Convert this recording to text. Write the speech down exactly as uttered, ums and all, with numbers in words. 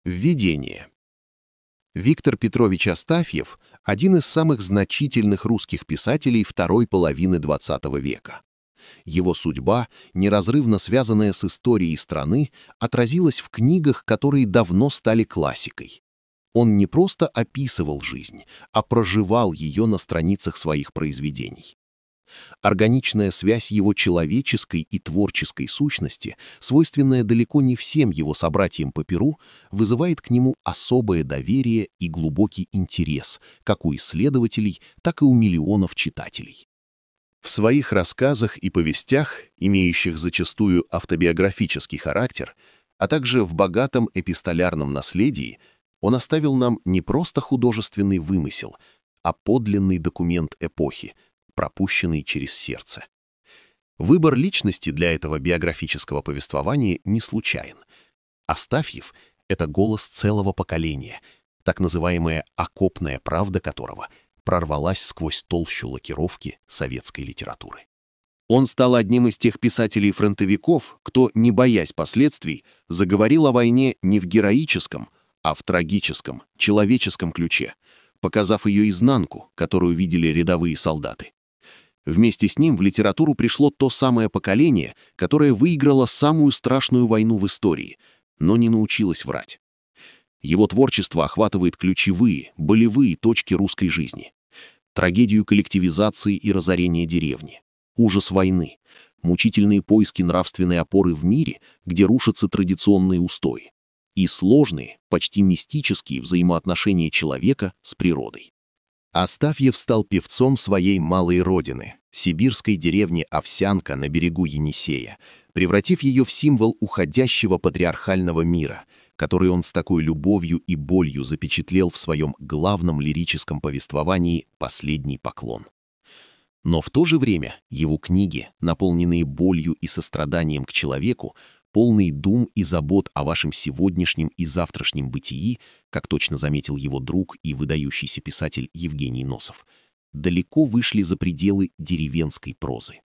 Введение. Виктор Петрович Астафьев – один из самых значительных русских писателей второй половины двадцатого века. Его судьба, неразрывно связанная с историей страны, отразилась в книгах, которые давно стали классикой. Он не просто описывал жизнь, а проживал ее на страницах своих произведений. Органичная связь его человеческой и творческой сущности, свойственная далеко не всем его собратьям по перу, вызывает к нему особое доверие и глубокий интерес, как у исследователей, так и у миллионов читателей. В своих рассказах и повестях, имеющих зачастую автобиографический характер, а также в богатом эпистолярном наследии, он оставил нам не просто художественный вымысел, а подлинный документ эпохи, пропущенный через сердце. Выбор личности для этого биографического повествования не случайен. Астафьев — это голос целого поколения, так называемая окопная правда которого прорвалась сквозь толщу лакировки советской литературы. Он стал одним из тех писателей-фронтовиков, кто, не боясь последствий, заговорил о войне не в героическом, а в трагическом, человеческом ключе, показав ее изнанку, которую видели рядовые солдаты. Вместе с ним в литературу пришло то самое поколение, которое выиграло самую страшную войну в истории, но не научилось врать. Его творчество охватывает ключевые, болевые точки русской жизни. Трагедию коллективизации и разорения деревни, ужас войны, мучительные поиски нравственной опоры в мире, где рушатся традиционные устои, и сложные, почти мистические взаимоотношения человека с природой. Астафьев стал певцом своей малой родины, сибирской деревни Овсянка на берегу Енисея, превратив ее в символ уходящего патриархального мира, который он с такой любовью и болью запечатлел в своем главном лирическом повествовании «Последний поклон». Но в то же время его книги, наполненные болью и состраданием к человеку, полные дум и забот о вашем сегодняшнем и завтрашнем бытии, как точно заметил его друг и выдающийся писатель Евгений Носов, далеко вышли за пределы деревенской прозы.